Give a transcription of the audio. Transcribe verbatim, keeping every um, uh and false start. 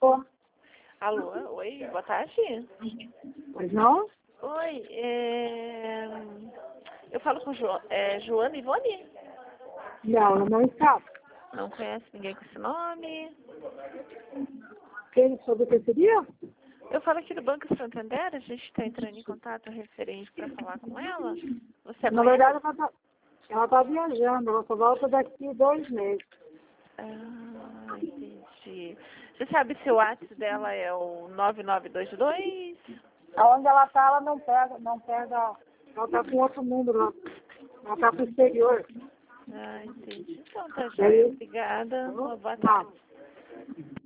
Alô? Alô, oi, boa tarde. Pois não? Oi, é... eu falo com jo... é, Joana Ivone? Não, ela não está. Não conhece ninguém com esse nome? Quem sobre o que seria? Eu falo aqui do Banco Santander, a gente está entrando em contato referente para falar com ela. Você Na conhece? verdade, ela está ela tá viajando, ela só volta daqui dois meses. Ah, entendi. Você sabe se o WhatsApp dela é o nove nove dois dois? Aonde ela está, ela não pega, não pega, ela está com outro número lá. Ela está para o exterior. Ah, entendi. Então tá, joia. Obrigada. Uma boa tarde. Não.